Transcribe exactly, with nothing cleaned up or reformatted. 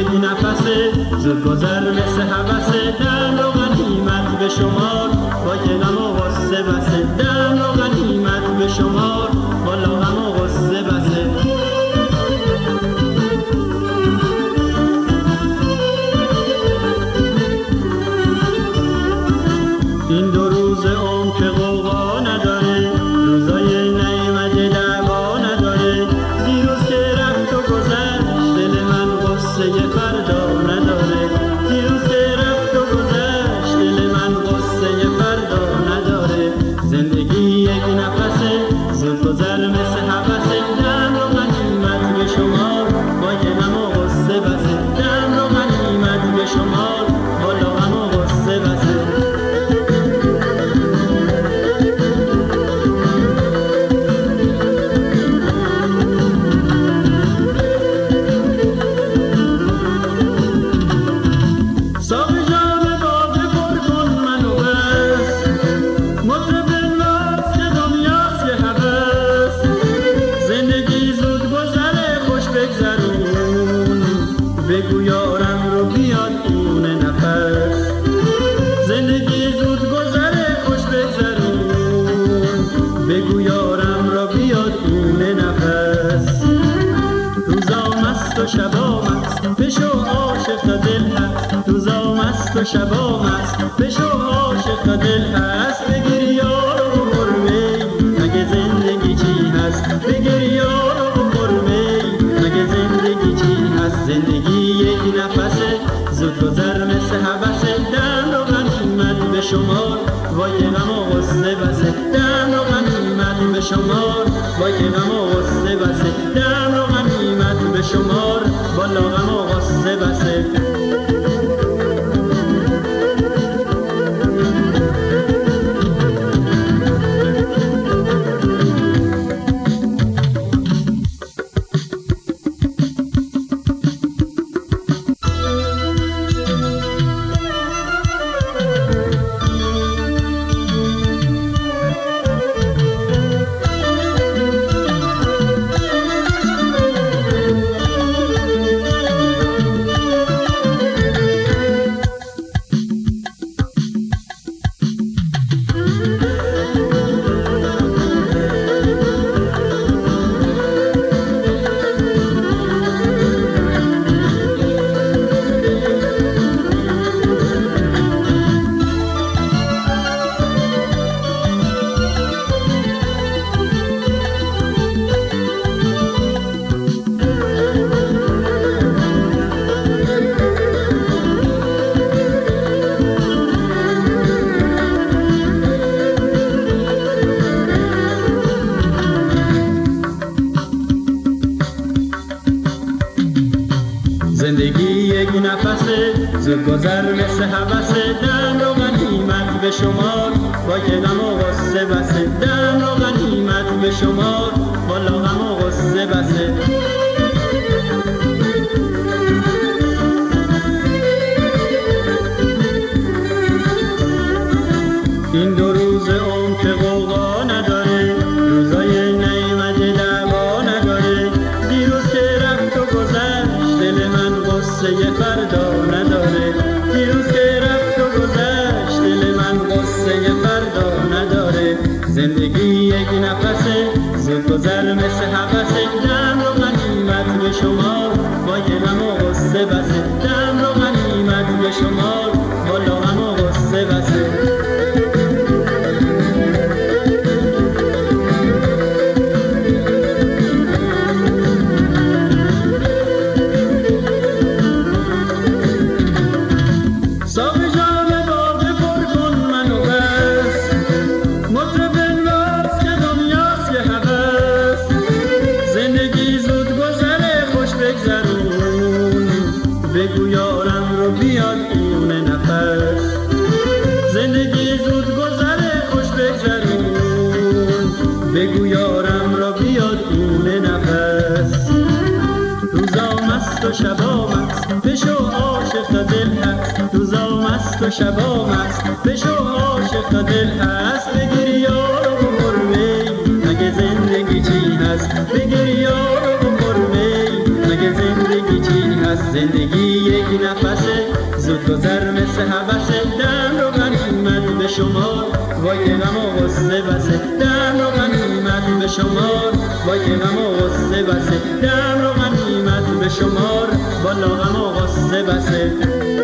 یک نفسه زود گذر مثل حوثه، دم و غنیمت به شمار با که غم و غصه بسه، دم و غنیمت به شمار بالا غم و غصه بسه. این دو روز عمر که غوغا نداره، روزای نیامده دعوا نداره، دیروز که رفت و گذشت دل من غصه فردا نداره، دیروز که رفت و گذشت دل من غصه فردا نداره. زندگی یک نفسه زود گذر مثل حوثه، دم و غنیمت به شمار با که غم و غصه بسه، دم و غنیمت به شمار بالا غم و غصه بسه. بگو یارم رو بیاد اون نفس، زندگی زود گذره خوش بگذرون، بگو یارم رو بیاد اون نفس. روزا مست و شبا مست بشو عاشق تا دل هست، روزا مست و شبا مست بشو عاشق تا دل هست. بگیر یارو بخور می مگه زندگی چی هست، بگیر یارو بخور می مگه زندگی چی هست. زندگی یک نفسه زود گذر مثل حوثه، دم و غنیمت به شمار وای غم و غصه بسه، دم و غنیمت به شمار وای غم و غصه بسه، دم و غنیمت به شمار بالا غم و غصه بسه. زندگی یک نفسه زود گذر مثل حوثه، دم و غنیمت به شمار با که غم و غصه بسه، دم و غنیمت به شمار بالا غم و غصه بسه. این دو روز عمر که غوغا نداره، روزای نیامده دعوا نداره، دیروز که رفت و گذشت دل من غصه فردا نداره، دیروز که رفت و گذشت دل من غصه فردا نداره. زندگی یک نفسه زود گذر مثل حوثه، دم و غنیمت به شمار با که غم و غصه بسه، دم و غنیمت به شمار بالا غم و غصه بسه. بگو یارم رو بیاد اون نفس، زندگی زود گذره خوش بگذرون، بگو یارم رو بیاد اون نفس. روزا مست و شبا مست بشو عاشق تا دل هست، روزا مست و شبا مست بشو عاشق تا دل هست. بگیر یارو بخور می مگه زندگی چی هست، بگیر یارو بخور می مگه زندگی چی هست. زندگی یک نفسه زود گذر مثل حبسه دم رو غنیمت به شمار وای که غم و غصه بسه دم رو غنیمت به شمار وای که غم و غصه بسه دم رو غنیمت به شمار والا غم و غصه بسه